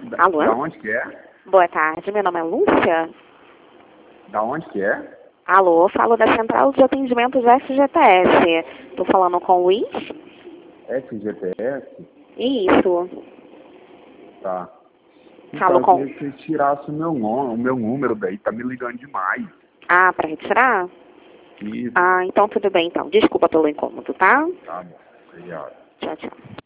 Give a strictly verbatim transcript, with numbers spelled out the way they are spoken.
Da, Alô? da onde que é? Boa tarde, meu nome é Lúcia. Da onde que é? Alô, falo da Central de Atendimentos S G T S. Tô falando com o Luiz? S G P S? Isso. Tá. Falo Então, eu com... queria que vocês tirassem o meu, nome, o meu número daí, tá me ligando demais. Ah, pra retirar? Isso. Ah, então tudo bem, então. Desculpa pelo incômodo, tá? Tá bom. Obrigado. Tchau, tchau.